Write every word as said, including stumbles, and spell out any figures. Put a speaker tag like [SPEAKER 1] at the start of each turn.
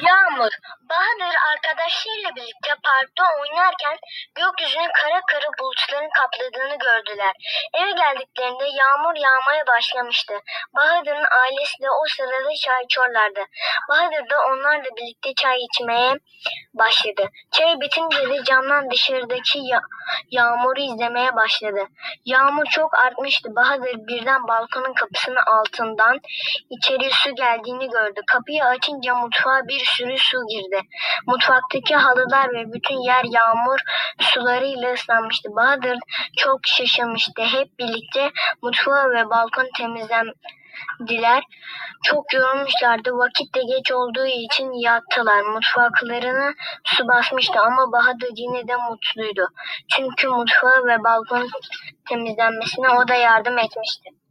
[SPEAKER 1] Yağmur, Bahadır arkadaşlarıyla birlikte parkta oynarken gökyüzünü kara kara bulutların kapladığını gördüler. Eve geldiklerinde yağmur yağmaya başlamıştı. Bahadır'ın ailesi de o sırada çay içiyorlardı. Bahadır da onlarla birlikte çay içmeye başladı. Çay bitince de camdan dışarıdaki ya- yağmuru izlemeye başladı. Yağmur çok artmıştı. Bahadır birden balkonun kapısının altından içeri su geldiğini gördü. Kapıyı açınca mutfağa bir sürü su girdi. Mutfaktaki halılar ve bütün yer yağmur sularıyla ıslanmıştı. Bahadır çok şaşırmıştı. Hep birlikte mutfağı ve balkon temizlediler. Çok yorulmuşlardı. Vakit de geç olduğu için yattılar. Mutfaklarını su basmıştı ama Bahadır yine de mutluydu. Çünkü mutfağı ve balkon temizlenmesine o da yardım etmişti.